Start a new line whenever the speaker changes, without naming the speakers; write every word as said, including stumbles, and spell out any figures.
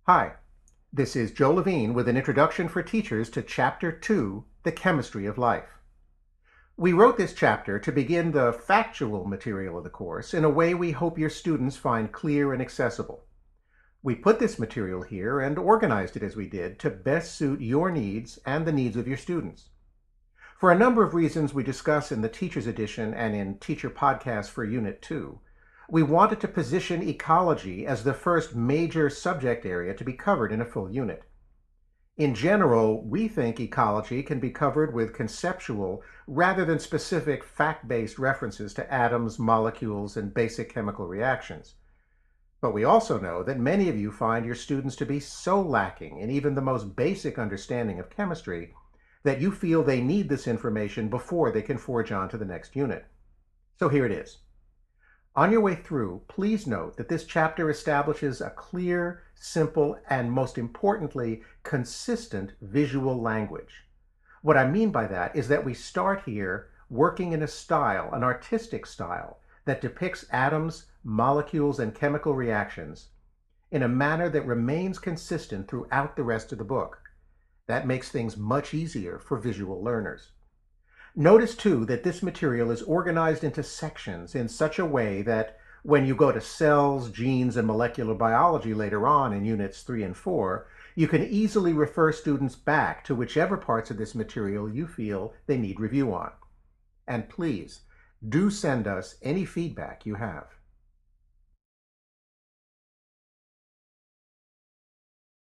Hi, this is Joe Levine with an introduction for teachers to Chapter two, The Chemistry of Life. We wrote this chapter to begin the factual material of the course in a way we hope your students find clear and accessible. We put this material here and organized it as we did to best suit your needs and the needs of your students. For a number of reasons we discuss in the Teacher's Edition and in Teacher Podcasts for Unit two, we wanted to position ecology as the first major subject area to be covered in a full unit. In general, we think ecology can be covered with conceptual rather than specific fact-based references to atoms, molecules, and basic chemical reactions. But we also know that many of you find your students to be so lacking in even the most basic understanding of chemistry that you feel they need this information before they can forge on to the next unit. So here it is. On your way through, please note that this chapter establishes a clear, simple, and most importantly, consistent visual language. What I mean by that is that we start here working in a style, an artistic style, that depicts atoms, molecules, and chemical reactions in a manner that remains consistent throughout the rest of the book. That makes things much easier for visual learners. Notice, too, that this material is organized into sections in such a way that when you go to cells, genes, and molecular biology later on in Units three and four, you can easily refer students back to whichever parts of this material you feel they need review on. And please, do send us any feedback you have.